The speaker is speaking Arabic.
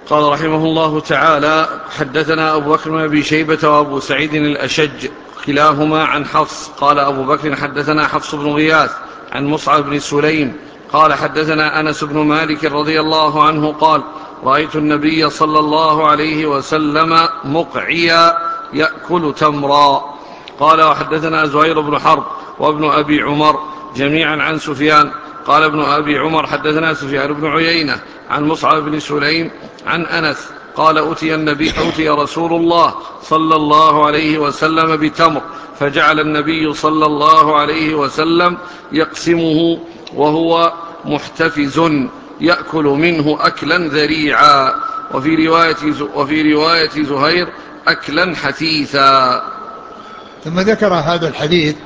قال رحمه الله تعالى: حدثنا أبو بكر بن أبي شيبة وأبو سعيد الأشج كلاهما عن حفص. قال أبو بكر: حدثنا حفص بن غياث عن مصعب بن سليم قال: حدثنا أنس بن مالك رضي الله عنه قال: رأيت النبي صلى الله عليه وسلم مقعيا يأكل تمرا. قال: وحدثنا زهير بن حرب وابن أبي عمر جميعا عن سفيان. قال ابن أبي عمر: حدثنا سفيان بن عيينة عن مصعب بن سليم عن أنس قال: أتي رسول الله صلى الله عليه وسلم بتمر، فجعل النبي صلى الله عليه وسلم يقسمه وهو محتفز يأكل منه أكلا ذريعا، وفي رواية زهير: أكلا حثيثا. ثم ذكر هذا الحديث